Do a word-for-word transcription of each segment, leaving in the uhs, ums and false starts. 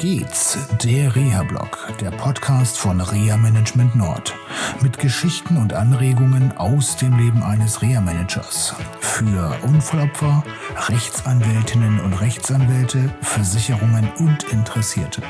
geht's, der Reha-Blog, der Podcast von Reha Management Nord. Mit Geschichten und Anregungen aus dem Leben eines Reha-Managers. Für Unfallopfer, Rechtsanwältinnen und Rechtsanwälte, Versicherungen und Interessierte.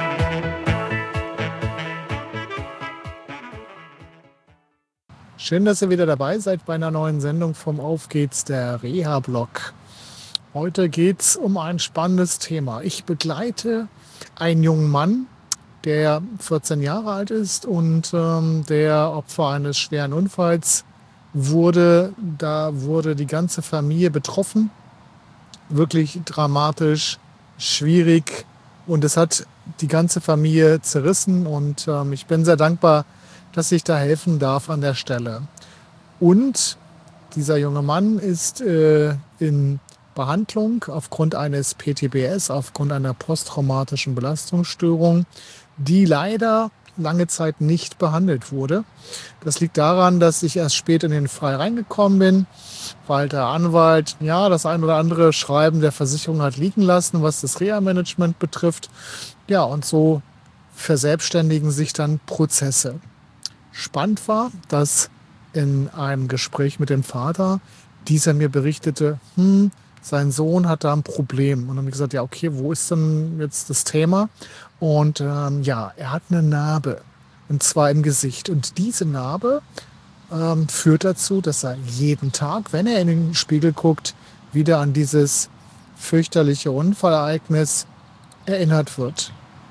Schön, dass ihr wieder dabei seid bei einer neuen Sendung vom Auf geht's, der Reha-Blog. Heute geht es um ein spannendes Thema. Ich begleite einen jungen Mann, der vierzehn Jahre alt ist und ähm, der Opfer eines schweren Unfalls wurde. Da wurde die ganze Familie betroffen. Wirklich dramatisch, schwierig und es hat die ganze Familie zerrissen und ähm, ich bin sehr dankbar, dass ich da helfen darf an der Stelle. Und dieser junge Mann ist äh, in Behandlung aufgrund eines P T B S, aufgrund einer posttraumatischen Belastungsstörung, die leider lange Zeit nicht behandelt wurde. Das liegt daran, dass ich erst spät in den Fall reingekommen bin, weil der Anwalt ja das ein oder andere Schreiben der Versicherung hat liegen lassen, was das Reha-Management betrifft. Ja, und so verselbstständigen sich dann Prozesse. Spannend war, dass in einem Gespräch mit dem Vater dieser mir berichtete, hm, sein Sohn hat da ein Problem. Und dann habe ich gesagt, ja okay, wo ist denn jetzt das Thema? Und ähm, ja, er hat eine Narbe, und zwar im Gesicht. Und diese Narbe ähm, führt dazu, dass er jeden Tag, wenn er in den Spiegel guckt, wieder an dieses fürchterliche Unfallereignis erinnert wird.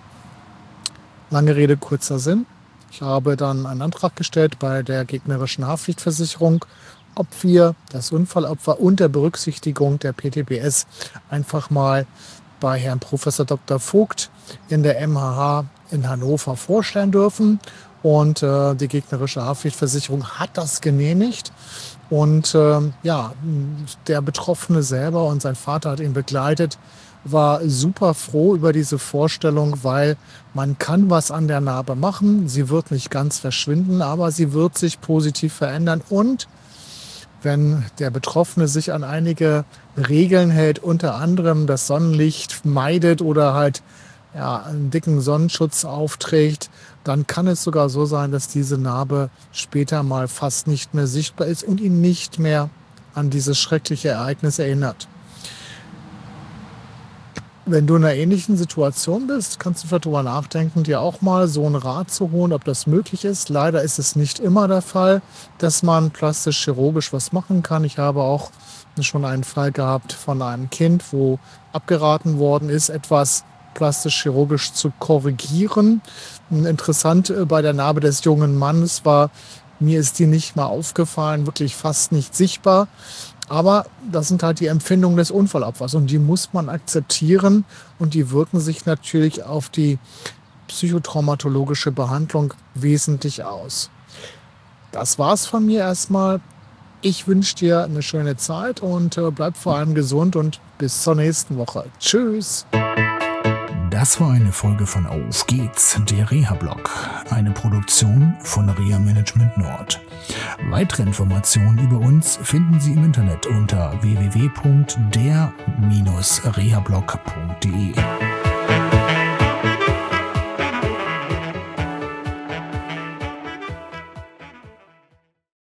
Lange Rede, kurzer Sinn. Ich habe dann einen Antrag gestellt bei der gegnerischen Haftpflichtversicherung, ob wir das Unfallopfer unter Berücksichtigung der P T B S einfach mal bei Herrn Professor Doktor Vogt in der M H H in Hannover vorstellen dürfen. Und äh, die gegnerische Haftpflichtversicherung hat das genehmigt. Und äh, ja, der Betroffene selber und sein Vater hat ihn begleitet, war super froh über diese Vorstellung, weil man kann was an der Narbe machen. Sie wird nicht ganz verschwinden, aber sie wird sich positiv verändern. Und wenn der Betroffene sich an einige Regeln hält, unter anderem das Sonnenlicht meidet oder halt ja, einen dicken Sonnenschutz aufträgt, dann kann es sogar so sein, dass diese Narbe später mal fast nicht mehr sichtbar ist und ihn nicht mehr an dieses schreckliche Ereignis erinnert. Wenn du in einer ähnlichen Situation bist, kannst du vielleicht darüber nachdenken, dir auch mal so einen Rat zu holen, ob das möglich ist. Leider ist es nicht immer der Fall, dass man plastisch-chirurgisch was machen kann. Ich habe auch schon einen Fall gehabt von einem Kind, wo abgeraten worden ist, etwas plastisch-chirurgisch zu korrigieren. Interessant bei der Narbe des jungen Mannes war, mir ist die nicht mal aufgefallen, wirklich fast nicht sichtbar. Aber das sind halt die Empfindungen des Unfallopfers und die muss man akzeptieren und die wirken sich natürlich auf die psychotraumatologische Behandlung wesentlich aus. Das war's von mir erstmal. Ich wünsche dir eine schöne Zeit und äh, bleib vor allem gesund und bis zur nächsten Woche. Tschüss! Das war eine Folge von Auf geht's, der Reha-Blog, eine Produktion von Reha Management Nord. Weitere Informationen über uns finden Sie im Internet unter w w w punkt der Bindestrich rehablog punkt de.